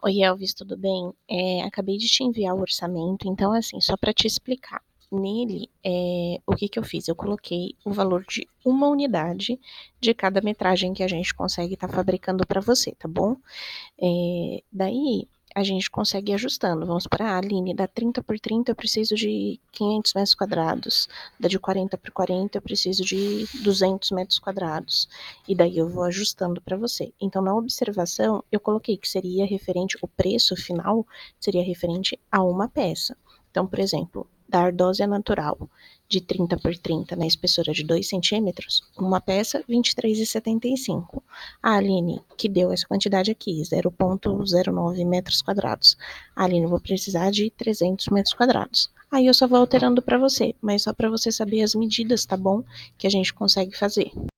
Oi, Elvis, tudo bem? Acabei de te enviar o orçamento, então, assim, só para te explicar. Nele, o que que eu fiz? Eu coloquei o valor de uma unidade de cada metragem que a gente consegue estar fabricando para você, tá bom? Daí, a gente consegue ir ajustando. Vamos para a Aline, da 30 por 30 eu preciso de 500 metros quadrados. Da de 40 por 40 eu preciso de 200 metros quadrados. E daí eu vou ajustando para você. Então, na observação, eu coloquei que seria referente, o preço final seria referente a uma peça. Então, por exemplo, da ardósia natural de 30 por 30 na espessura de 2 centímetros, uma peça, R$ 23,75. A Aline, que deu essa quantidade aqui, 0,09 metros quadrados. A Aline, eu vou precisar de 300 metros quadrados. Aí eu só vou alterando para você, mas só para você saber as medidas, tá bom? Que a gente consegue fazer.